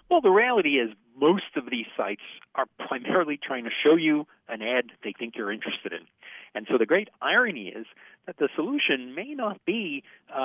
Well, the reality is most of these sites are primarily trying to show you an ad they think you're interested in. And so the great irony is that the solution may not be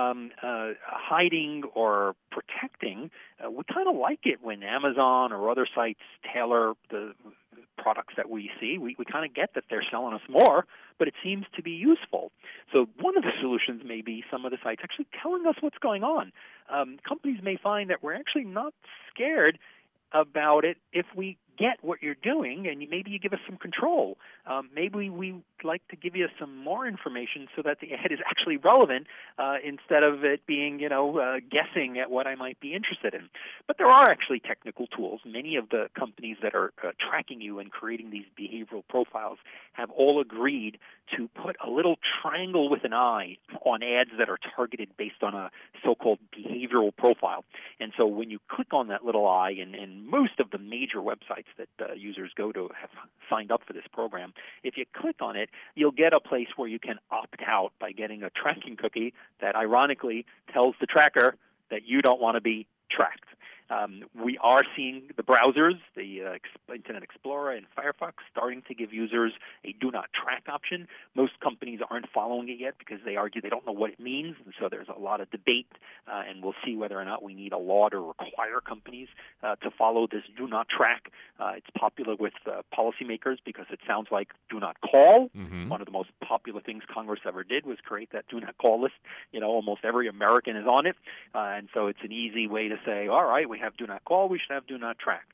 hiding or protecting. We kind of like it when Amazon or other sites tailor the products that we see. We kind of get that they're selling us more, but it seems to be useful. So one of the solutions may be some of the sites actually telling us what's going on. Companies may find that we're actually not scared about it if we get what you're doing, and maybe you give us some control. Maybe we like to give you some more information so that the ad is actually relevant instead of it being, guessing at what I might be interested in. But there are actually technical tools. Many of the companies that are tracking you and creating these behavioral profiles have all agreed to put a little triangle with an eye on ads that are targeted based on a so-called behavioral profile. And so when you click on that little eye, and most of the major websites that users go to have signed up for this program, if you click on it, you'll get a place where you can opt out by getting a tracking cookie that ironically tells the tracker that you don't want to be tracked. We are seeing the browsers, the Internet Explorer and Firefox, starting to give users a do not track option. Most companies aren't following it yet because they argue they don't know what it means, and so there's a lot of debate, and we'll see whether or not we need a law to require companies to follow this do not track. It's popular with policymakers because it sounds like do not call. Mm-hmm. One of the most popular things Congress ever did was create that do not call list. Almost every American is on it, and so it's an easy way to say, all right, we have do not call, we should have do not track.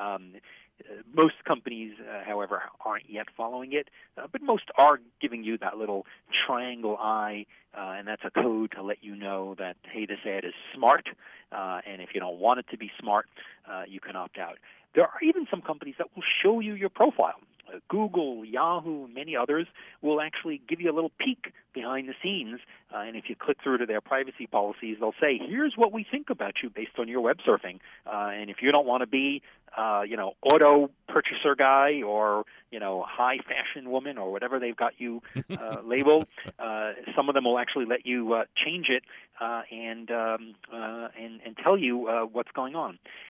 Most companies, however, aren't yet following it, but most are giving you that little triangle eye, and that's a code to let you know that, hey, this ad is smart, and if you don't want it to be smart, you can opt out. There are even some companies that will show you your profile. Google, Yahoo, many others will actually give you a little peek behind the scenes, and if you click through to their privacy policies, they'll say, here's what we think about you based on your web surfing, and if you don't want to be, auto purchaser guy or, high fashion woman or whatever they've got you labeled, some of them will actually let you change it and tell you what's going on.